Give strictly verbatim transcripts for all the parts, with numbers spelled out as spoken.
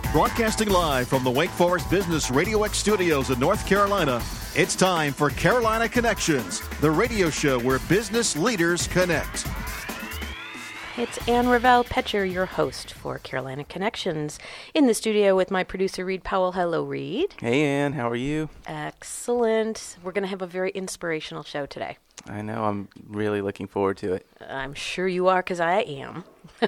Broadcasting live from the Wake Forest Business Radio X studios in North Carolina, it's time for Carolina Connections, the radio show where business leaders connect. It's Ann Ravel Petcher, your host for Carolina Connections, in the studio with my producer, Reed Powell. Hello, Reed. Hey, Ann. How are you? Excellent. We're going to have a very inspirational show today. I know. I'm really looking forward to it. I'm sure you are, because I am.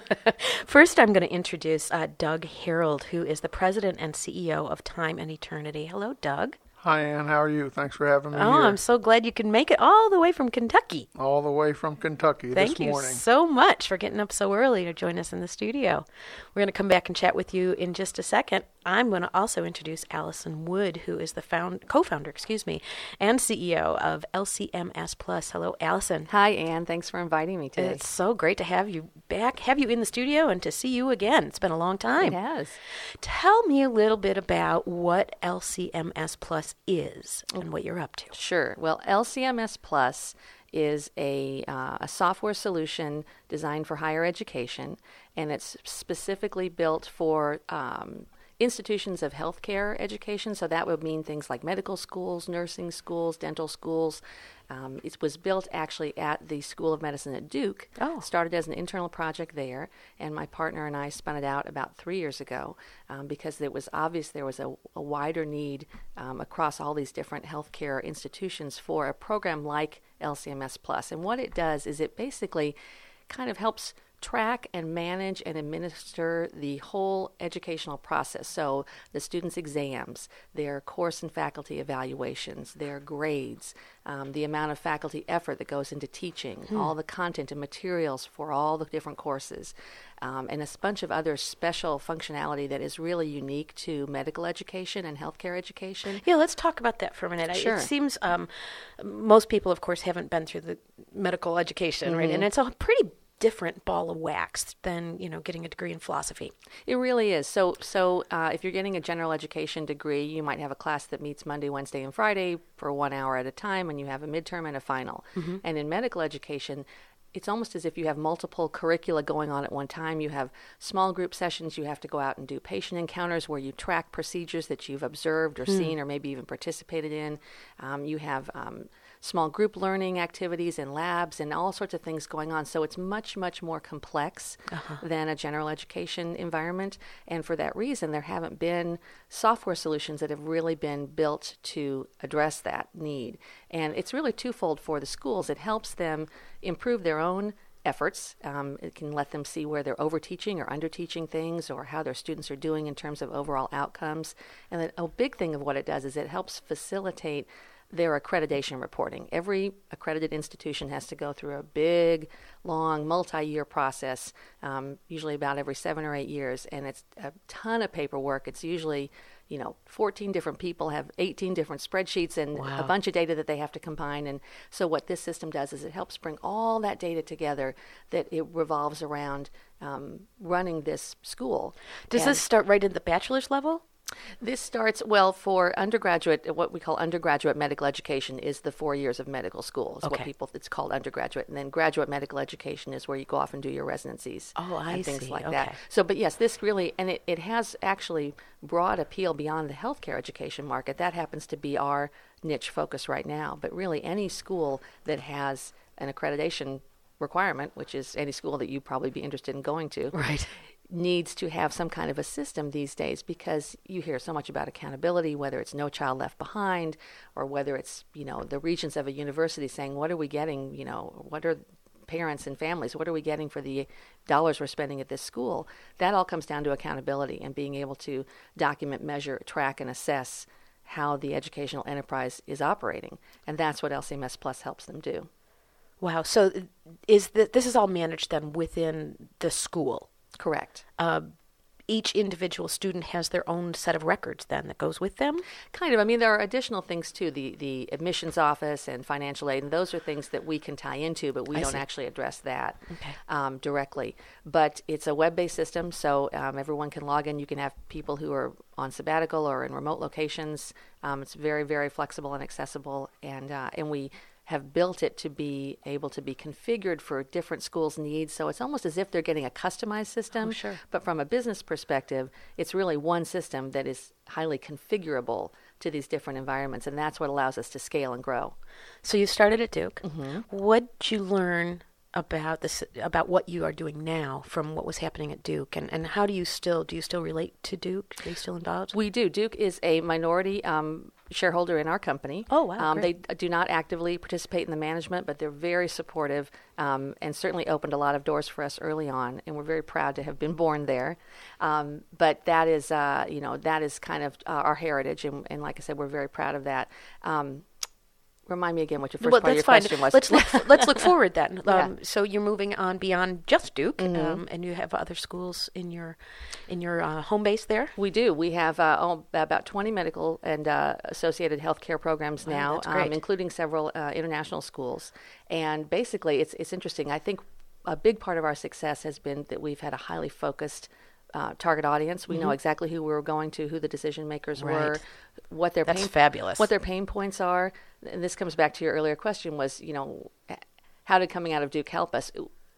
First, I'm going to introduce uh, Doug Harold, who is the president and C E O of Time and Eternity. Hello, Doug. Hi, Ann. How are you? Thanks for having me oh, here. I'm so glad you can make it all the way from Kentucky. All the way from Kentucky Thank this morning. Thank you so much for getting up so early to join us in the studio. We're going to come back and chat with you in just a second. I'm going to also introduce Allison Wood, who is the found, co-founder, excuse me, and C E O of L C M S Plus. Hello, Allison. Hi, Ann. Thanks for inviting me today. It's so great to have you back, have you in the studio, and to see you again. It's been a long time. It has. Tell me a little bit about what L C M S Plus is and what you're up to. Sure. Well, L C M S Plus is a, uh, a software solution designed for higher education, and it's specifically built for um, institutions of healthcare education. So that would mean things like medical schools, nursing schools, dental schools. Um, it was built actually at the School of Medicine at Duke. Oh. Started as an internal project there, and my partner and I spun it out about three years ago um, because it was obvious there was a, a wider need um, across all these different healthcare institutions for a program like L C M S Plus. And what it does is it basically kind of helps track and manage and administer the whole educational process. So the students' exams, their course and faculty evaluations, their grades, um, the amount of faculty effort that goes into teaching, hmm. all the content and materials for all the different courses, um, and a bunch of other special functionality that is really unique to medical education and healthcare education. Yeah, let's talk about that for a minute. Sure. It seems um, most people, of course, haven't been through the medical education, mm-hmm. right? And it's a pretty different ball of wax than, you know, getting a degree in philosophy. It really is. So, so uh, if you're getting a general education degree, you might have a class that meets Monday, Wednesday, and Friday for one hour at a time, and you have a midterm and a final. Mm-hmm. And in medical education, it's almost as if you have multiple curricula going on at one time. You have small group sessions. You have to go out and do patient encounters where you track procedures that you've observed or mm. seen or maybe even participated in. Um, you have um, small group learning activities and labs and all sorts of things going on. So it's much, much more complex uh-huh. than a general education environment. And for that reason, there haven't been software solutions that have really been built to address that need. And it's really twofold for the schools. It helps them improve their own efforts. Um, it can let them see where they're overteaching or underteaching things or how their students are doing in terms of overall outcomes. And then a big thing of what it does is it helps facilitate their accreditation reporting. Every accredited institution has to go through a big, long, multi-year process, um, usually about every seven or eight years, and it's a ton of paperwork. It's usually, you know, fourteen different people have eighteen different spreadsheets and wow. a bunch of data that they have to combine. And so what this system does is it helps bring all that data together, that it revolves around um, running this school. Does and this start right at the bachelor's level? This starts, well, for undergraduate, what we call undergraduate medical education is the four years of medical school. It's okay. what people, it's called undergraduate. And then graduate medical education is where you go off and do your residencies. Oh, I and things see. like okay. that. So, but yes, this really, and it, it has actually broad appeal beyond the healthcare education market. That happens to be our niche focus right now. But really, any school that has an accreditation requirement, which is any school that you'd probably be interested in going to, right. needs to have some kind of a system these days, because you hear so much about accountability, whether it's No Child Left Behind or whether it's, you know, the regents of a university saying, what are we getting, you know, what are parents and families, what are we getting for the dollars we're spending at this school? That all comes down to accountability and being able to document, measure, track, and assess how the educational enterprise is operating. And that's what L C M S Plus helps them do. Wow. So is the, this is all managed then within the school? Correct. Uh, each individual student has their own set of records then that goes with them? Kind of. I mean, there are additional things too, the, the admissions office and financial aid, and those are things that we can tie into, but we I don't see. actually address that okay. um, directly. But it's a web-based system, so um, everyone can log in. You can have people who are on sabbatical or in remote locations. Um, it's very, very flexible and accessible, and uh, and we have built it to be able to be configured for different schools' needs. So it's almost as if they're getting a customized system. Oh, sure. But from a business perspective, it's really one system that is highly configurable to these different environments, and that's what allows us to scale and grow. So you started at Duke. Mm-hmm. What did you learn about this, about what you are doing now from what was happening at Duke, and, and how do you still do you still relate to Duke? Are you still involved? We do. Duke is a minority um, shareholder in our company. Oh, wow, Um, they great. d- do not actively participate in the management, but they're very supportive um, and certainly opened a lot of doors for us early on, and we're very proud to have been born there. Um, but that is, uh, you know, that is kind of uh, our heritage, and, and like I said, we're very proud of that. Um, Remind me again what your first Well, part of your that's fine. question was. Let's look, let's look forward then. Um, Yeah. So you're moving on beyond just Duke, Mm-hmm. um, and you have other schools in your in your uh, home base there. We do. We have uh, oh, about twenty medical and uh, associated healthcare programs Wow, now, that's great. um, including several uh, international schools. And basically, it's it's interesting. I think a big part of our success has been that we've had a highly focused uh, target audience. We know exactly who we were going to, who the decision makers were, Mm-hmm. Right. what their That's pain, fabulous. what their pain points are. And this comes back to your earlier question: was you know, how did coming out of Duke help us?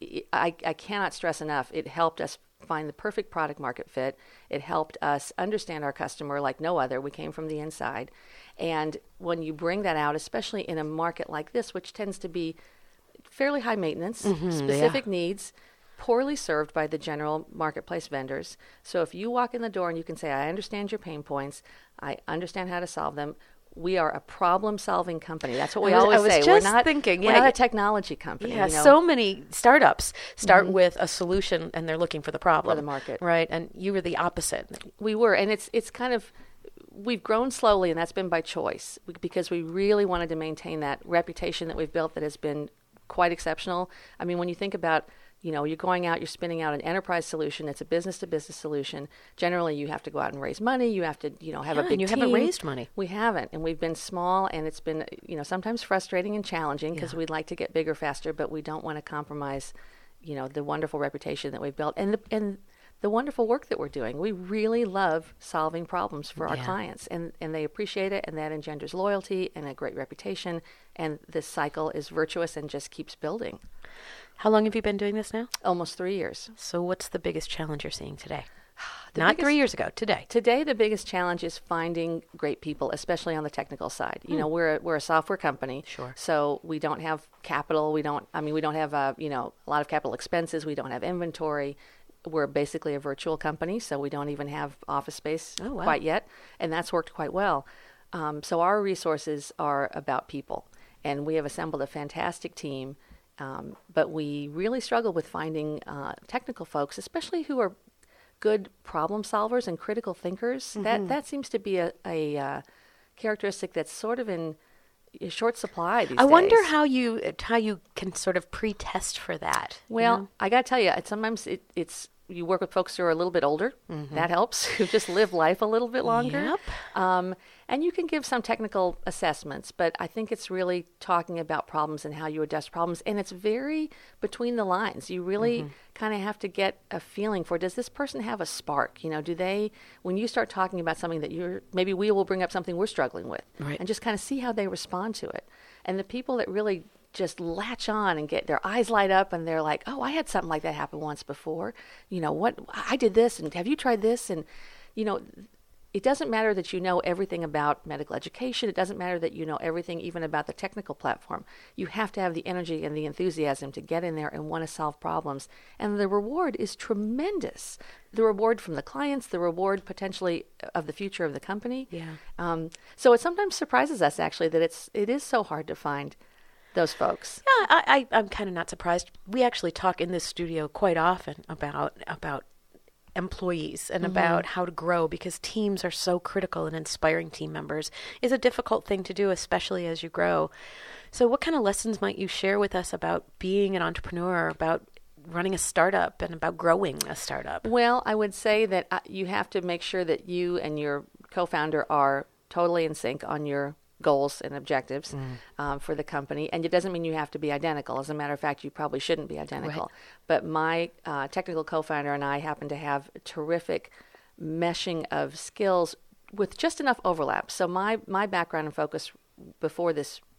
I, I cannot stress enough. It helped us find the perfect product market fit. It helped us understand our customer like no other. We came from the inside. And when you bring that out, especially in a market like this, which tends to be fairly high maintenance, specific needs, poorly served by the general marketplace vendors. So if you walk in the door and you can say, I understand your pain points, I understand how to solve them. We are a problem-solving company. That's what we I was- always I was say. just we're not thinking, we're yeah, not y- a technology company. Yeah, you know? so many startups start with a solution and they're looking for the problem. For the market. Right, and you were the opposite. We were, and it's it's kind of we've grown slowly, and that's been by choice because we really wanted to maintain that reputation that we've built that has been quite exceptional. I mean, when you think about, you know, you're going out, you're spinning out an enterprise solution. It's a business-to-business solution. Generally, you have to go out and raise money. You have to, you know, have Yeah, a and big you team. haven't raised money. We haven't, and we've been small, and it's been, you know, sometimes frustrating and challenging because Yeah. we'd like to get bigger faster, but we don't want to compromise, you know, the wonderful reputation that we've built and the and the wonderful work that we're doing. We really love solving problems for our Yeah. clients, and and they appreciate it, and that engenders loyalty and a great reputation, and this cycle is virtuous and just keeps building. How long have you been doing this now? Almost three years. So what's the biggest challenge you're seeing today? The Not biggest- three years ago, today. Today, the biggest challenge is finding great people, especially on the technical side. You know, we're a, we're a software company, Sure. so we don't have capital. We don't. I mean, we don't have uh, you know a lot of capital expenses. We don't have inventory. We're basically a virtual company, so we don't even have office space Oh, wow. quite yet, and that's worked quite well. Um, so our resources are about people, and we have assembled a fantastic team. Um, but we really struggle with finding uh, technical folks, especially who are good problem solvers and critical thinkers. Mm-hmm. That that seems to be a, a uh, characteristic that's sort of in short supply these I days. wonder how you how you can sort of pre-test for that. you Well, know? I got to tell you, it, sometimes it, it's you work with folks who are a little bit older. That helps. Who just live life a little bit longer. Yep. Um, and you can give some technical assessments, but I think it's really talking about problems and how you address problems. And it's very between the lines. You really kind of have to get a feeling for, does this person have a spark? You know, do they, when you start talking about something that you're, maybe we will bring up something we're struggling with, Right. and just kind of see how they respond to it. And the people that really just latch on and get their eyes light up and they're like, oh, I had something like that happen once before. You know, what, I did this, and have you tried this? And, you know, it doesn't matter that you know everything about medical education. It doesn't matter that you know everything even about the technical platform. You have to have the energy and the enthusiasm to get in there and want to solve problems. And the reward is tremendous. The reward from the clients, the reward potentially of the future of the company. Yeah. Um, so it sometimes surprises us actually that it's it is so hard to find those folks. Yeah, I, I, I'm kind of not surprised. We actually talk in this studio quite often about about employees and about how to grow, because teams are so critical, and inspiring team members is a difficult thing to do, especially as you grow. So what kind of lessons might you share with us about being an entrepreneur, about running a startup, and about growing a startup? Well, I would say that uh, you have to make sure that you and your co-founder are totally in sync on your goals and objectives um, for the company. And it doesn't mean you have to be identical. As a matter of fact, you probably shouldn't be identical. Right. But my uh, technical co-founder and I happen to have terrific meshing of skills with just enough overlap. So my, my background and focus before this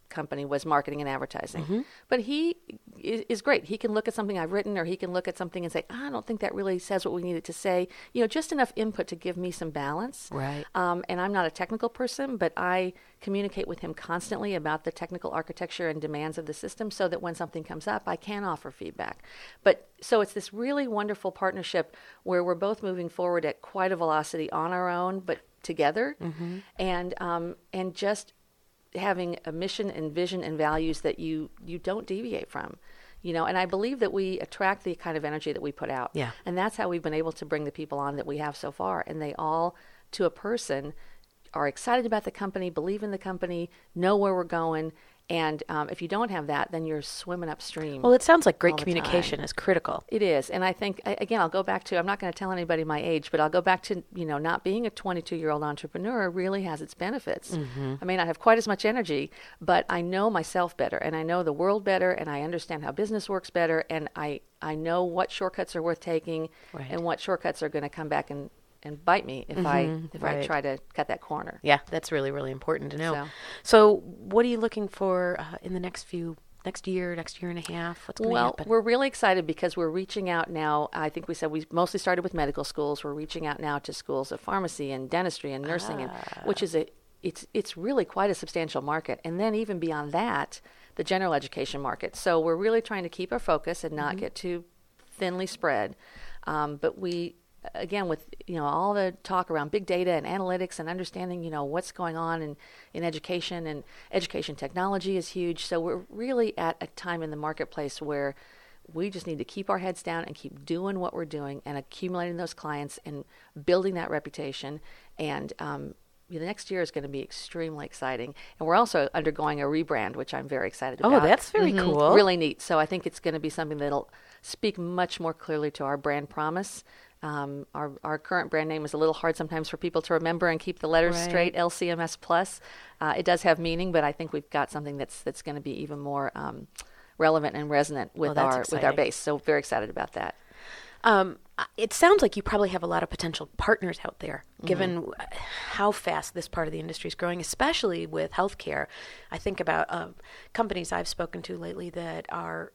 company was marketing and advertising. Mm-hmm. But he is, is great. He can look at something I've written, or he can look at something and say, I don't think that really says what we need it to say. You know, just enough input to give me some balance. Right. Um, and I'm not a technical person, but I communicate with him constantly about the technical architecture and demands of the system so that when something comes up, I can offer feedback. But so it's this really wonderful partnership where we're both moving forward at quite a velocity on our own, but together, Mm-hmm. and um, and just having a mission and vision and values that you you don't deviate from, you know. And I believe that we attract the kind of energy that we put out. Yeah. And that's how we've been able to bring the people on that we have so far. And they all, to a person, are excited about the company, believe in the company, know where we're going. And um, if you don't have that, then you're swimming upstream. Well, it sounds like all great the communication time. is critical. It is. And I think, a- again, I'll go back to, I'm not going to tell anybody my age, but I'll go back to, you know, not being a twenty-two-year-old entrepreneur really has its benefits. Mm-hmm. I may not have quite as much energy, but I know myself better, and I know the world better, and I understand how business works better, and I, I know what shortcuts are worth taking Right. and what shortcuts are going to come back and, and bite me if I if I right. try to cut that corner. Yeah, that's really, really important to know. So- So, what are you looking for uh, in the next few, next year, next year and a half? What's going to Well, happen? we're really excited because we're reaching out now. I think we said we mostly started with medical schools. We're reaching out now to schools of pharmacy and dentistry and nursing, and which is a it's it's really quite a substantial market. And then even beyond that, the general education market. So we're really trying to keep our focus and not get too thinly spread. Um, but we again, with you know all the talk around big data and analytics and understanding you know what's going on in, in education, and education technology is huge. So we're really at a time in the marketplace where we just need to keep our heads down and keep doing what we're doing and accumulating those clients and building that reputation. And um, the next year is going to be extremely exciting. And we're also undergoing a rebrand, which I'm very excited Oh, about. that's very Mhm. cool. Really neat. So I think it's going to be something that'll speak much more clearly to our brand promise. Um, our, our current brand name is a little hard sometimes for people to remember and keep the letters Right. straight, L C M S Plus. Uh, it does have meaning, but I think we've got something that's that's going to be even more um, relevant and resonant with Oh, that's our with our exciting. base. So very excited about that. Um, it sounds like you probably have a lot of potential partners out there, Mm-hmm. given uh, how fast this part of the industry is growing, especially with healthcare. I think about uh, companies I've spoken to lately that are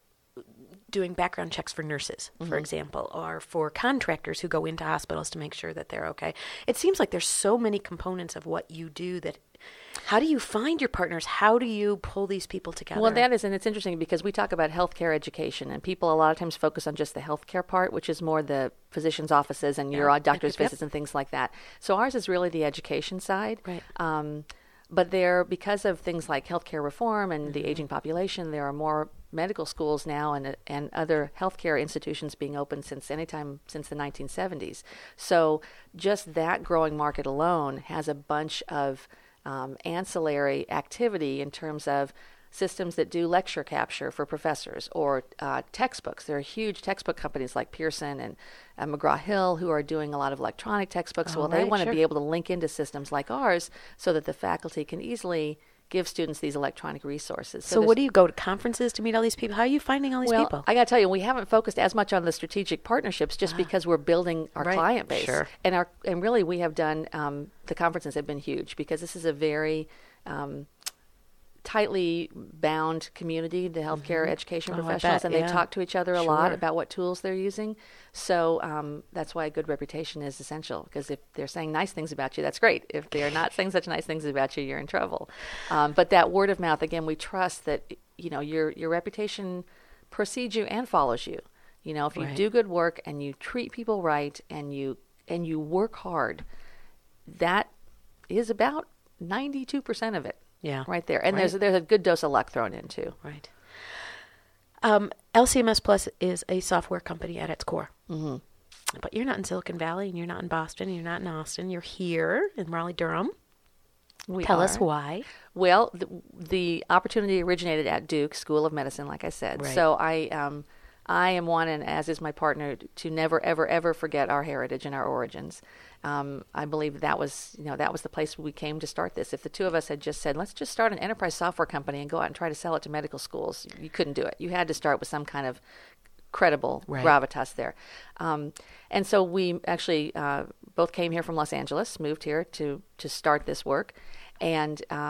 doing background checks for nurses, for example, or for contractors who go into hospitals to make sure that they're okay. It seems like there's so many components of what you do that. How do you find your partners? How do you pull these people together? Well, that is, and it's interesting because we talk about healthcare education, and people a lot of times focus on just the healthcare part, which is more the physicians' offices and your doctor's Yep. visits and things like that. So ours is really the education side. Right. Um, but there, because of things like healthcare reform and the aging population, there are more medical schools now and and other healthcare institutions being opened since anytime since the nineteen seventies. So just that growing market alone has a bunch of um, ancillary activity in terms of systems that do lecture capture for professors or uh, textbooks. There are huge textbook companies like Pearson and uh, McGraw-Hill who are doing a lot of electronic textbooks. Oh, well, they right, want to sure. be able to link into systems like ours so that the faculty can easily give students these electronic resources. so, what do you go to conferences to meet all these people? How are you finding all these well, people? I got to tell you, we haven't focused as much on the strategic partnerships just because we're building our Right. client base. Sure. And our and really we have done um, the conferences have been huge because this is a very um, tightly bound community, the healthcare education Oh, I professionals, bet, and they yeah. talk to each other a lot Sure. about what tools they're using. So um, that's why a good reputation is essential, because if they're saying nice things about you, that's great. If they're not saying such nice things about you, you're in trouble. Um, but that word of mouth, again, we trust that you know your your reputation precedes you and follows you. You know, if you Right. do good work and you treat people right and you and you work hard, that is about ninety-two percent of it. Yeah. Right there. And Right. there's there's a good dose of luck thrown in too. Right. Um, L C M S Plus is a software company at its core. Mm-hmm. But you're not in Silicon Valley, and you're not in Boston, and you're not in Austin. You're here in Raleigh-Durham. We Tell us are. why. Well, the, the opportunity originated at Duke School of Medicine, like I said. Right. So I um, I am one, and as is my partner, to never, ever, ever forget our heritage and our origins. Um, I believe that was, you know, that was the place we came to start this. If the two of us had just said, let's just start an enterprise software company and go out and try to sell it to medical schools, you couldn't do it. You had to start with some kind of credible Right. gravitas there. Um, and so we actually uh, both came here from Los Angeles, moved here to, to start this work. And um,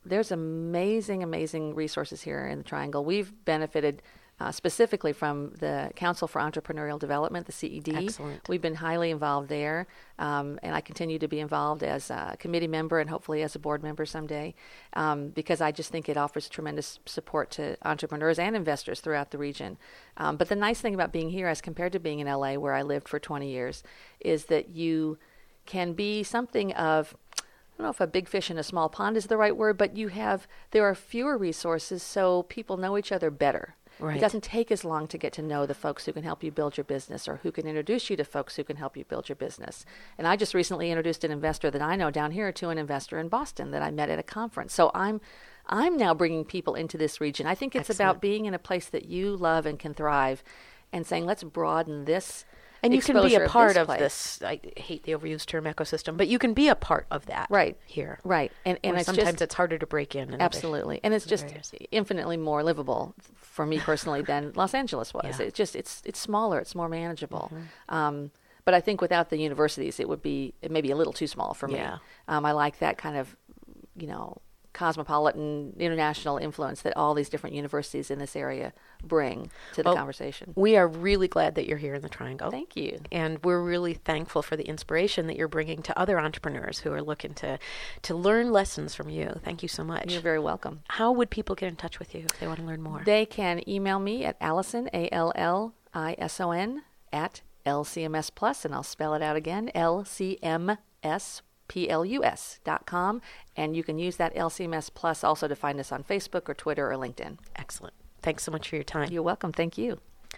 there's amazing, amazing resources here in the Triangle. We've benefited uh, specifically from the Council for Entrepreneurial Development, the C E D. Excellent. We've been highly involved there, um, and I continue to be involved as a committee member and hopefully as a board member someday, um, because I just think it offers tremendous support to entrepreneurs and investors throughout the region. Um, but the nice thing about being here as compared to being in L A, where I lived for twenty years, is that you can be something of, I don't know if a big fish in a small pond is the right word, but you have, there are fewer resources, so people know each other better. Right. It doesn't take as long to get to know the folks who can help you build your business or who can introduce you to folks who can help you build your business. And I just recently introduced an investor that I know down here to an investor in Boston that I met at a conference. So I'm I'm now bringing people into this region. I think it's Excellent. about being in a place that you love and can thrive and saying, let's broaden this. And you can be exposure a part of place. this, I hate the overused term ecosystem, but you can be a part of that Right. here. Right. And, and Where it's sometimes just, it's harder to break in. in other- absolutely. And it's other just areas. infinitely more livable for me personally than Los Angeles was. Yeah. It's just, it's it's smaller, it's more manageable. Um, but I think without the universities, it would be, it may be a little too small for me. Yeah. Um, I like that kind of, you know, cosmopolitan international influence that all these different universities in this area bring to the Well, conversation. We are really glad that you're here in the Triangle. Thank you. And we're really thankful for the inspiration that you're bringing to other entrepreneurs who are looking to, to learn lessons from you. Thank you so much. You're very welcome. How would people get in touch with you if they want to learn more? They can email me at Allison, A L L I S O N, at L C M S Plus, and I'll spell it out again, L C M S P L U S dot com, and you can use that L C M S Plus also to find us on Facebook or Twitter or LinkedIn. Excellent. Thanks so much for your time. You're welcome. Thank you.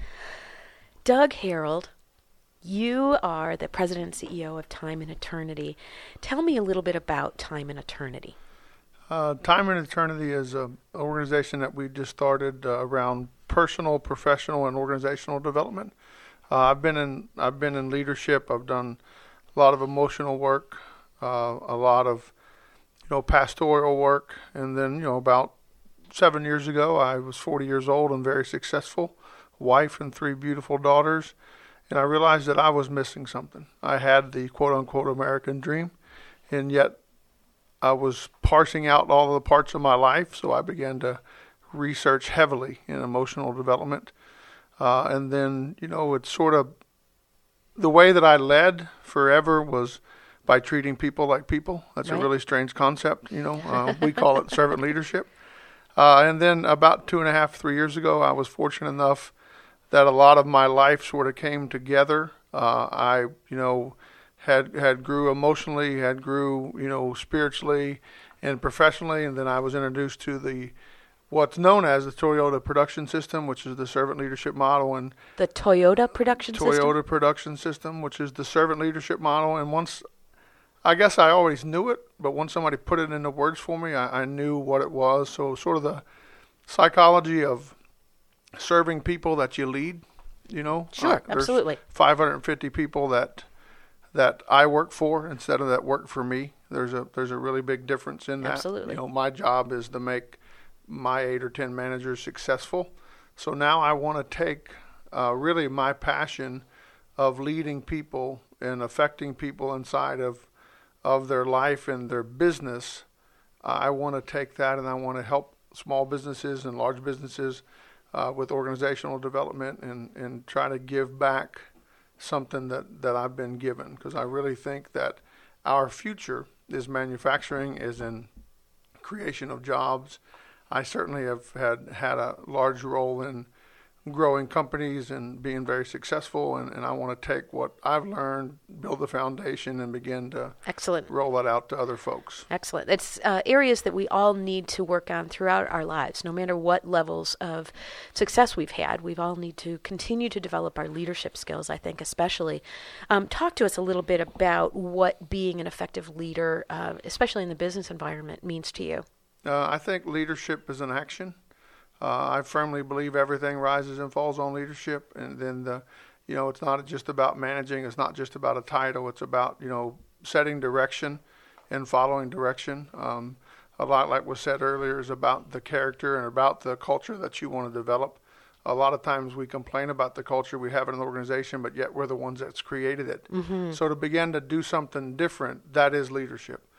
Doug Harold, you are the president and C E O of Time and Eternity. Tell me a little bit about Time and Eternity. Uh, Time and Eternity is an organization that we just started uh, around personal, professional, and organizational development. Uh, I've been in I've been in leadership. I've done a lot of emotional work, uh, a lot of you know pastoral work, and then you know about seven years ago, I was forty years old and very successful, wife and three beautiful daughters, and I realized that I was missing something. I had the quote-unquote American dream, and yet I was parsing out all of the parts of my life, so I began to research heavily in emotional development. Uh, and then, you know, it's sort of the way that I led forever was by treating people like people. That's Right. a really strange concept, you know. Uh, we call it servant leadership. Uh, and then about two and a half, three years ago, I was fortunate enough that a lot of my life sort of came together. Uh, I, you know, had had grew emotionally, had grew, you know, spiritually and professionally, and then I was introduced to the what's known as the Toyota production system, which is the servant leadership model, and The Toyota production Toyota system? production system, which is the servant leadership model. And once, I guess I always knew it, but once somebody put it into words for me, I, I knew what it was. So sort of the psychology of serving people that you lead, you know. Sure, Uh, there's absolutely. five hundred fifty people that that I work for instead of that work for me. There's a there's a really big difference in that. Absolutely. You know, my job is to make my eight or ten managers successful. So now I want to take uh, really my passion of leading people and affecting people inside of of their life and their business. Uh, I want to take that and I want to help small businesses and large businesses uh, with organizational development and, and try to give back something that, that I've been given, because I really think that our future is manufacturing, is in creation of jobs. I certainly have had, had a large role in growing companies and being very successful, and, and I want to take what I've learned, build the foundation, and begin to Excellent. roll that out to other folks. Excellent. It's uh, areas that we all need to work on throughout our lives, no matter what levels of success we've had. We all need to continue to develop our leadership skills, I think, especially. Um, talk to us a little bit about what being an effective leader, uh, especially in the business environment, means to you. Uh, I think leadership is an action. Uh, I firmly believe everything rises and falls on leadership, and then the, you know, it's not just about managing. It's not just about a title. It's about, you know, setting direction and following direction. Um, a lot, like was said earlier, is about the character and about the culture that you want to develop. A lot of times we complain about the culture we have in an organization, but yet we're the ones that's created it. Mm-hmm. So to begin to do something different, that is leadership.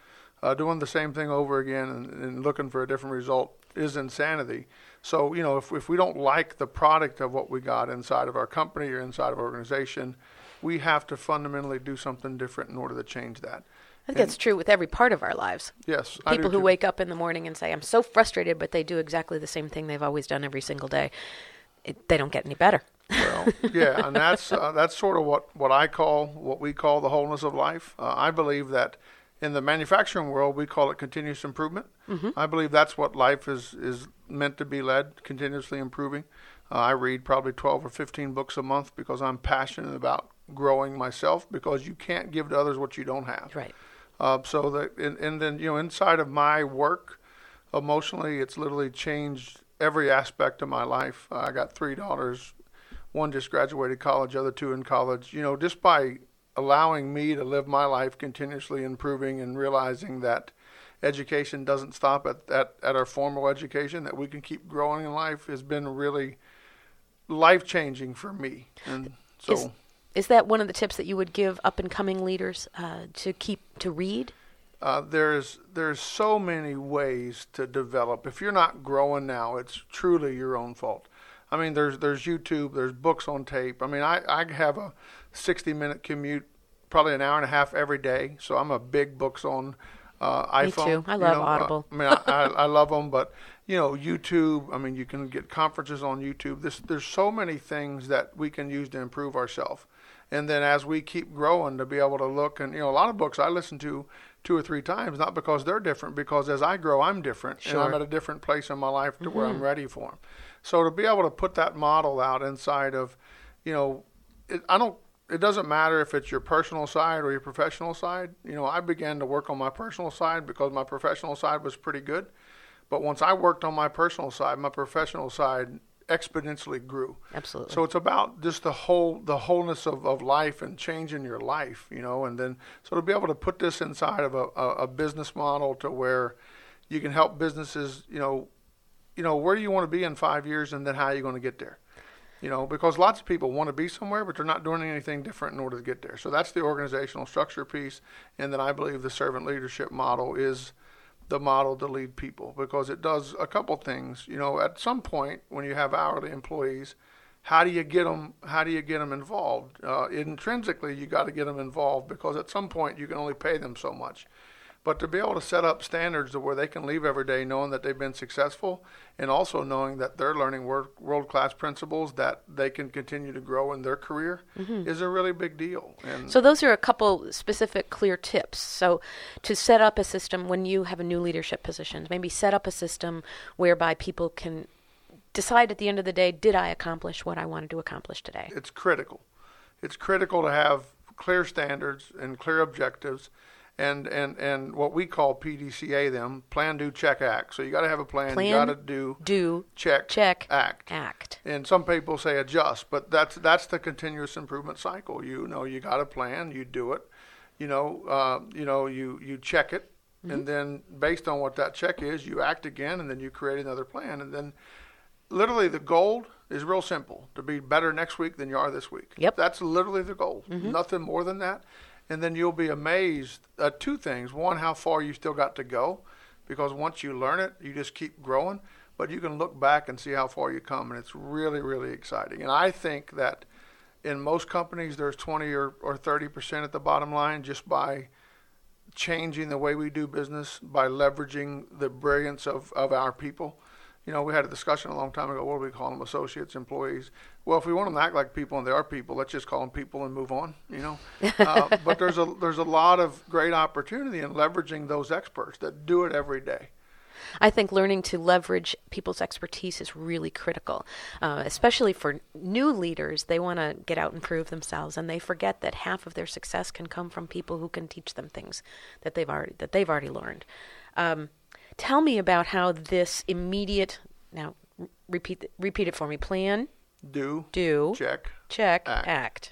Uh, doing the same thing over again and, and looking for a different result is insanity. So, you know, if, if we don't like the product of what we got inside of our company or inside of our organization, we have to fundamentally do something different in order to change that. I think that's true with every part of our lives. Yes. I do People who too. wake up in the morning and say, I'm so frustrated, but they do exactly the same thing they've always done every single day. It, they don't get any better. Well, yeah, and that's uh, that's sort of what, what I call, what we call the wholeness of life. Uh, I believe that in the manufacturing world, we call it continuous improvement. Mm-hmm. I believe that's what life is, is meant to be led, continuously improving. Uh, I read probably twelve or fifteen books a month because I'm passionate about growing myself, because you can't give to others what you don't have. Right. Uh, so that, and, and then, you know, inside of my work, emotionally, it's literally changed every aspect of my life. Uh, I got three daughters. One just graduated college, other two in college. You know, just by allowing me to live my life continuously improving and realizing that education doesn't stop at, at, at our formal education, that we can keep growing in life, has been really life-changing for me. And so... Is, is that one of the tips that you would give up-and-coming leaders uh, to keep, to read? Uh, there's there's so many ways to develop. If you're not growing now, it's truly your own fault. I mean, there's there's YouTube, there's books on tape. I mean, I, I have a sixty-minute commute, probably an hour and a half every day, so I'm a big books on uh, iPhone. Me too. I you love know, Audible. Uh, I mean, I, I, I love them, but, you know, YouTube, I mean, you can get conferences on YouTube. This, there's so many things that we can use to improve ourselves. And then as we keep growing, to be able to look, and, you know, a lot of books I listen to two or three times, not because they're different, because as I grow, I'm different. Sure. And I'm at a different place in my life to Mm-hmm. where I'm ready for them. So to be able to put that model out inside of, you know, it, I don't, it doesn't matter if it's your personal side or your professional side. You know, I began to work on my personal side because my professional side was pretty good. But once I worked on my personal side, my professional side exponentially grew. Absolutely. So it's about just the whole, the wholeness of, of life and changing your life, you know, and then, so to be able to put this inside of a, a, a business model to where you can help businesses, you know, you know, where do you want to be in five years and then how are you going to get there? You know, because lots of people want to be somewhere, but they're not doing anything different in order to get there. So that's the organizational structure piece. And then I believe the servant leadership model is the model to lead people, because it does a couple things. You know, at some point when you have hourly employees, how do you get them, how do you get them involved? Uh, intrinsically, you got to get them involved, because at some point you can only pay them so much. But to be able to set up standards to where they can leave every day knowing that they've been successful, and also knowing that they're learning world, world-class principles that they can continue to grow in their career, mm-hmm. is a really big deal. And so those are a couple specific clear tips. So to set up a system when you have a new leadership position, maybe set up a system whereby people can decide at the end of the day, did I accomplish what I wanted to accomplish today? It's critical. It's critical to have clear standards and clear objectives. And, and, and what we call P D C A them, plan, do, check, act. So you got to have a plan, plan you got to do, do, check, check, act. act. And some people say adjust, but that's that's the continuous improvement cycle. You know, you got a plan, you do it, you know, uh, you know, you, you check it, mm-hmm. and then based on what that check is, you act again, and then you create another plan. And then literally the goal is real simple, to be better next week than you are this week. Yep. That's literally the goal, mm-hmm. nothing more than that. And then you'll be amazed at two things. One, how far you still got to go, because once you learn it, you just keep growing. But you can look back and see how far you come, and it's really, really exciting. And I think that in most companies, there's twenty or, or thirty percent at the bottom line just by changing the way we do business, by leveraging the brilliance of, of our people. You know, we had a discussion a long time ago, what do we call them, associates, employees? Well, if we want them to act like people and they are people, let's just call them people and move on, you know. Uh, but there's a there's a lot of great opportunity in leveraging those experts that do it every day. I think learning to leverage people's expertise is really critical, uh, especially for new leaders. They want to get out and prove themselves, and they forget that half of their success can come from people who can teach them things that they've already that they've already learned. Um, tell me about how this immediate now r- repeat repeat it for me. Plan, Do, do, check, check, act. act.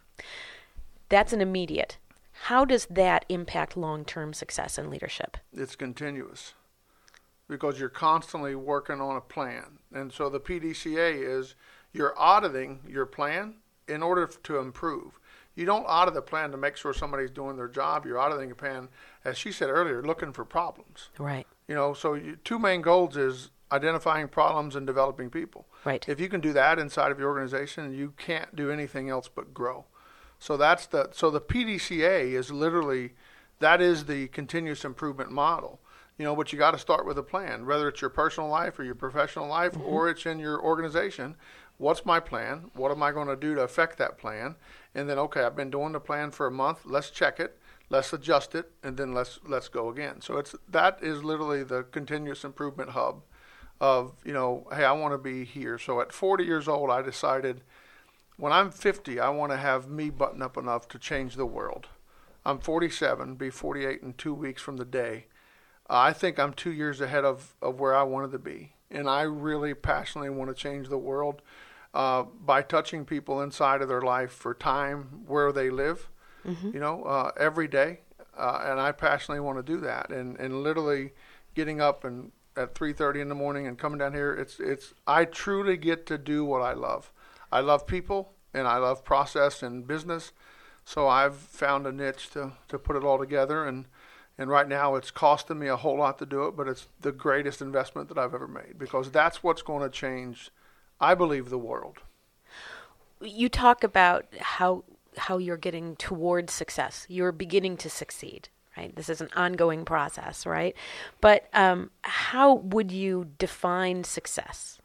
That's an immediate. How does that impact long-term success in leadership? It's continuous, because you're constantly working on a plan. And so the P D C A is you're auditing your plan in order to improve. You don't audit the plan to make sure somebody's doing their job. You're auditing a plan, as she said earlier, looking for problems. Right. You know, so you, two main goals is identifying problems and developing people. Right. If you can do that inside of your organization, you can't do anything else but grow. So that's the so the P D C A is literally, that is the continuous improvement model. You know, but you got to start with a plan, whether it's your personal life or your professional life, mm-hmm. or it's in your organization. What's my plan? What am I going to do to affect that plan? And then, okay, I've been doing the plan for a month. Let's check it. Let's adjust it, and then let's let's go again. So it's that is literally the continuous improvement hub of, you know, hey, I want to be here. So at forty years old, I decided when I'm fifty, I want to have me button up enough to change the world. I'm forty-seven, be forty-eight in two weeks from the day. Uh, I think I'm two years ahead of, of where I wanted to be. And I really passionately want to change the world uh, by touching people inside of their life for time where they live, mm-hmm. you know, uh, every day. Uh, and I passionately want to do that. And, and literally getting up and at three thirty in the morning and coming down here, it's it's I truly get to do what I love. I love people, and I love process and business. So I've found a niche to, to put it all together. And And right now it's costing me a whole lot to do it, but it's the greatest investment that I've ever made, because that's what's going to change, I believe, the world. You talk about how how you're getting towards success. You're beginning to succeed, right? This is an ongoing process, right? But um, how would you define success?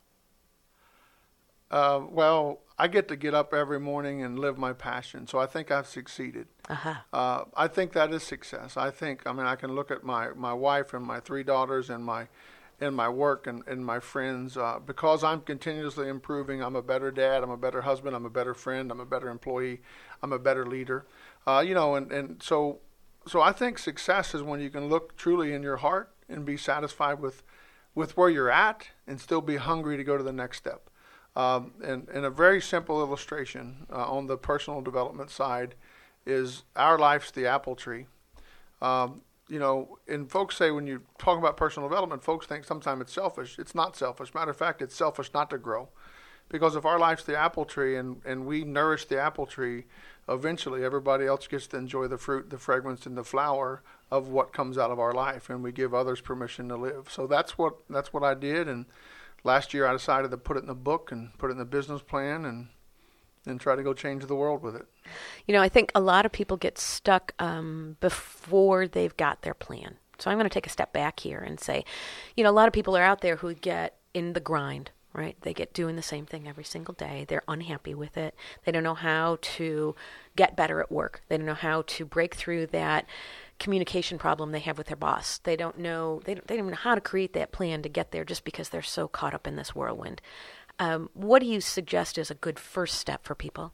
Uh, well, I get to get up every morning and live my passion, so I think I've succeeded. Uh-huh. Uh, I think that is success. I think, I mean, I can look at my, my wife and my three daughters and my and my work and, and my friends. Uh, because I'm continuously improving, I'm a better dad, I'm a better husband, I'm a better friend, I'm a better employee, I'm a better leader. Uh, you know, and, and so so I think success is when you can look truly in your heart and be satisfied with, with where you're at and still be hungry to go to the next step. Um, and, and a very simple illustration uh, on the personal development side is our life's the apple tree. Um, you know, and folks say when you talk about personal development, folks think sometimes it's selfish. It's not selfish. Matter of fact, it's selfish not to grow. Because if our life's the apple tree and, and we nourish the apple tree, eventually everybody else gets to enjoy the fruit, the fragrance, and the flower of what comes out of our life, and we give others permission to live. So that's what that's what I did, and last year I decided to put it in a book and put it in a business plan and and try to go change the world with it. You know, I think a lot of people get stuck um, before they've got their plan. So I'm going to take a step back here and say, you know, a lot of people are out there who get in the grind, right? They get doing the same thing every single day. They're unhappy with it. They don't know how to get better at work. They don't know how to break through that communication problem they have with their boss. They don't know, they don't, they don't know how to create that plan to get there just because they're so caught up in this whirlwind. Um, what do you suggest is a good first step for people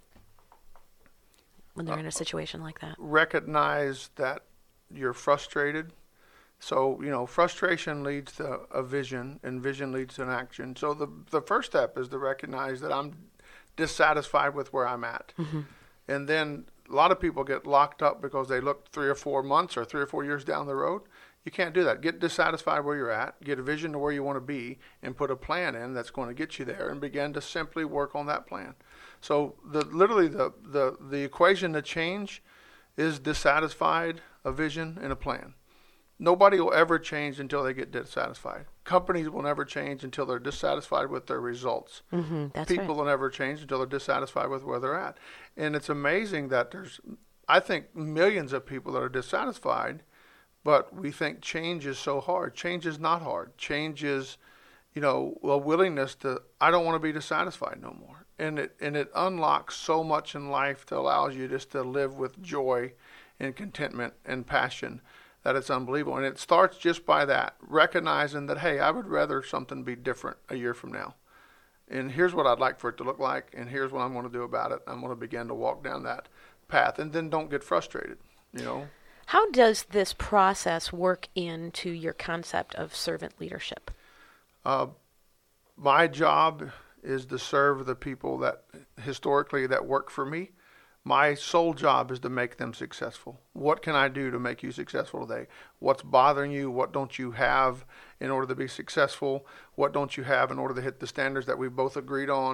when they're uh, in a situation like that? Recognize that you're frustrated. So, you know, frustration leads to a vision, and vision leads to an action. So the the first step is to recognize that I'm dissatisfied with where I'm at. Mm-hmm. And then a lot of people get locked up because they look three or four months or three or four years down the road. You can't do that. Get dissatisfied where you're at, get a vision to where you want to be, and put a plan in that's going to get you there, and begin to simply work on that plan. So the literally the, the, the equation to change is dissatisfied, a vision, and a plan. Nobody will ever change until they get dissatisfied. Companies will never change until they're dissatisfied with their results. Mm-hmm, that's People right. will never change until they're dissatisfied with where they're at. And it's amazing that there's, I think, millions of people that are dissatisfied, but we think change is so hard. Change is not hard. Change is, you know, a willingness to, I don't want to be dissatisfied no more. And it and it unlocks so much in life to allow you just to live with joy and contentment and passion that it's unbelievable. And it starts just by that, recognizing that, hey, I would rather something be different a year from now. And here's what I'd like for it to look like, and here's what I'm going to do about it. I'm going to begin to walk down that path, and then don't get frustrated, you know. How does this process work into your concept of servant leadership? Uh, my job is to serve the people that historically that work for me. My sole job is to make them successful. What can I do to make you successful today? What's bothering you? What don't you have in order to be successful? What don't you have in order to hit the standards that we both agreed on?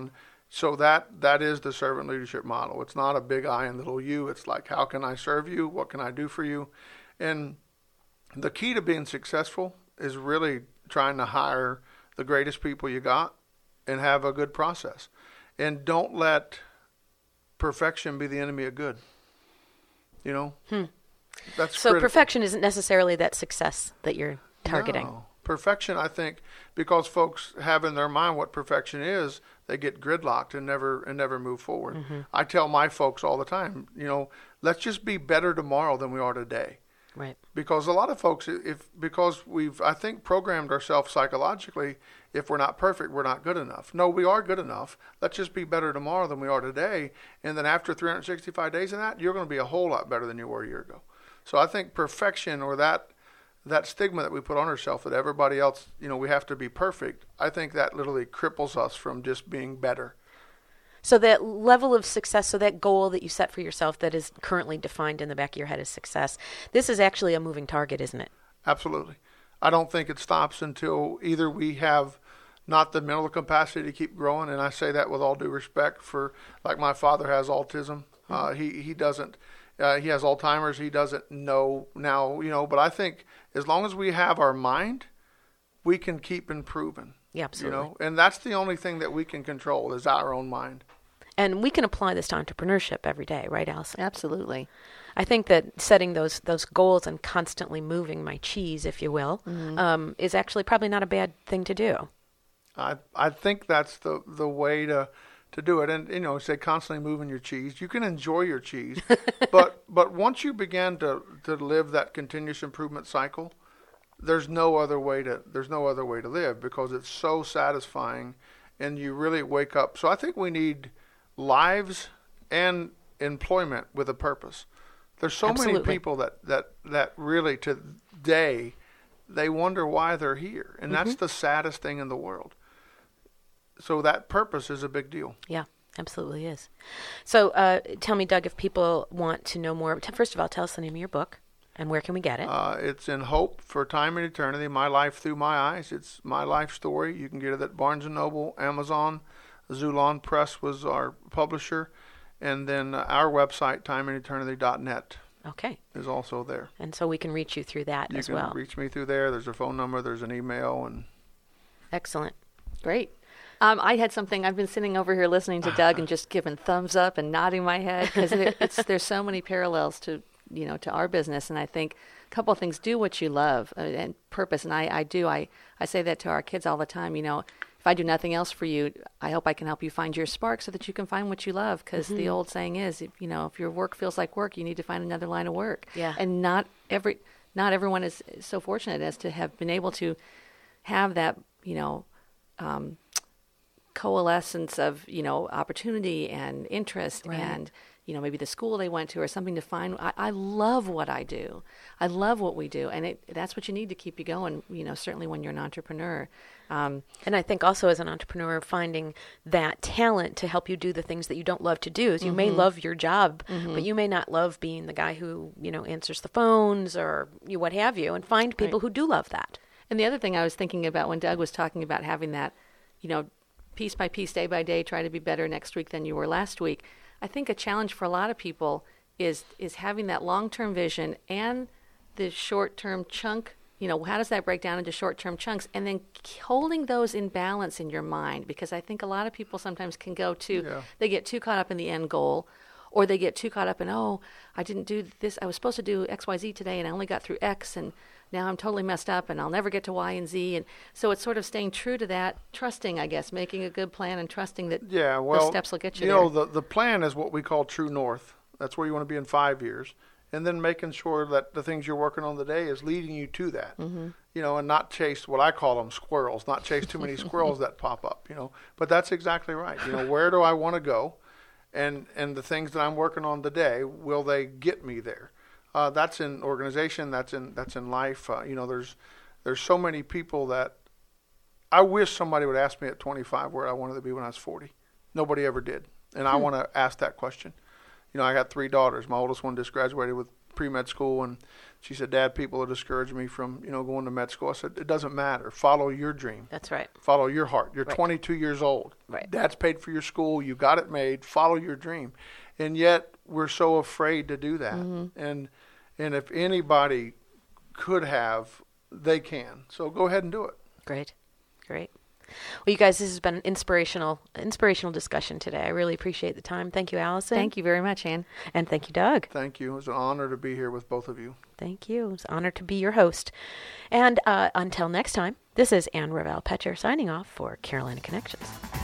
So that that is the servant leadership model. It's not a big I and little you. It's like, how can I serve you? What can I do for you? And the key to being successful is really trying to hire the greatest people you got and have a good process. And don't let perfection be the enemy of good. You know? Hmm. That's so critical. Perfection isn't necessarily that success that you're targeting. No. Perfection, I think, because folks have in their mind what perfection is, they get gridlocked and never and never move forward. Mm-hmm. I tell my folks all the time, you know, let's just be better tomorrow than we are today. Right. Because a lot of folks, if because we've, I think, programmed ourselves psychologically, if we're not perfect, we're not good enough. No, we are good enough. Let's just be better tomorrow than we are today. And then after three hundred sixty-five days of that, you're going to be a whole lot better than you were a year ago. So I think perfection, or that that stigma that we put on ourselves that everybody else, you know, we have to be perfect, I think that literally cripples us from just being better. So that level of success, so that goal that you set for yourself that is currently defined in the back of your head as success, this is actually a moving target, isn't it? Absolutely. I don't think it stops until either we have not the mental capacity to keep growing, and I say that with all due respect for, like my father has autism. Mm-hmm. Uh, he, he doesn't, uh, he has Alzheimer's, he doesn't know now, you know, but I think as long as we have our mind, we can keep improving. Yeah, absolutely. You know, and that's the only thing that we can control is our own mind. And we can apply this to entrepreneurship every day, right, Allison? Absolutely. I think that setting those those goals and constantly moving my cheese, if you will, mm-hmm. um, is actually probably not a bad thing to do. I I think that's the, the way to to do it. And, you know, say constantly moving your cheese. You can enjoy your cheese, but but once you begin to, to live that continuous improvement cycle, there's no other way to there's no other way to live, because it's so satisfying and you really wake up. So I think we need lives and employment with a purpose. There's so Absolutely. many people that, that, that really today, they wonder why they're here. And mm-hmm. that's the saddest thing in the world. So that purpose is a big deal. Yeah, absolutely is. So uh, tell me, Doug, if people want to know more, first of all, tell us the name of your book and where can we get it? Uh, it's In Hope for Time and Eternity, My Life Through My Eyes. It's my life story. You can get it at Barnes and Noble, Amazon. Zulon Press was our publisher. And then uh, our website, time and eternity dot net. Okay. Is also there. And so we can reach you through that you as well. You can reach me through there. There's a phone number. There's an email. And excellent. Great. Um, I had something. I've been sitting over here listening to Doug and just giving thumbs up and nodding my head, because it, it's there's so many parallels to you know to our business. And I think a couple of things: do what you love uh, and purpose. And I, I do. I, I say that to our kids all the time. You know, if I do nothing else for you, I hope I can help you find your spark so that you can find what you love. Because mm-hmm. the old saying is, if, you know, if your work feels like work, you need to find another line of work. Yeah. And not every not everyone is so fortunate as to have been able to have that, you know. Um, coalescence of, you know, opportunity and interest right. and, you know, maybe the school they went to or something to find. I, I love what I do. I love what we do. And it, that's what you need to keep you going, you know, certainly when you're an entrepreneur. Um, and I think also as an entrepreneur, finding that talent to help you do the things that you don't love to do. Is you mm-hmm. may love your job, mm-hmm. but you may not love being the guy who, you know, answers the phones or you what have you, and find people right. who do love that. And the other thing I was thinking about when Doug was talking about having that, you know, piece by piece, day by day, try to be better next week than you were last week. I think a challenge for a lot of people is is having that long-term vision and the short-term chunk. You know, how does that break down into short-term chunks? And then holding those in balance in your mind, because I think a lot of people sometimes can go to, yeah. they get too caught up in the end goal, or they get too caught up in, oh, I didn't do this. I was supposed to do X, Y, Z today, and I only got through X, and now I'm totally messed up, and I'll never get to Y and Z. And so it's sort of staying true to that, trusting, I guess, making a good plan and trusting that yeah, well, those steps will get you, you there. You know, the, the plan is what we call true north. That's where you want to be in five years. And then making sure that the things you're working on today is leading you to that. Mm-hmm. You know, and not chase what I call them squirrels, not chase too many squirrels that pop up, you know. But that's exactly right. You know, where do I want to go? And and the things that I'm working on today, will they get me there? Uh, that's in organization. That's in that's in life. Uh, you know, there's there's so many people that I wish somebody would ask me at twenty-five where I wanted to be when I was forty. Nobody ever did, and hmm. I want to ask that question. you know, I got three daughters. My oldest one just graduated with pre-med school, and she said, Dad, people are discouraging me from, you know, going to med school. I said, it doesn't matter. Follow your dream. That's right. Follow your heart. You're Right. twenty-two years old. Right. Dad's paid for your school. You got it made. Follow your dream. And yet we're so afraid to do that. Mm-hmm. And and if anybody could have, they can. So go ahead and do it. Great. Great. Well, you guys, this has been an inspirational, inspirational discussion today. I really appreciate the time. Thank you, Allison. Thank you very much, Ann. And thank you, Doug. Thank you. It was an honor to be here with both of you. Thank you. It's an honor to be your host. And uh, until next time, this is Ann Ravel Petcher signing off for Carolina Connections.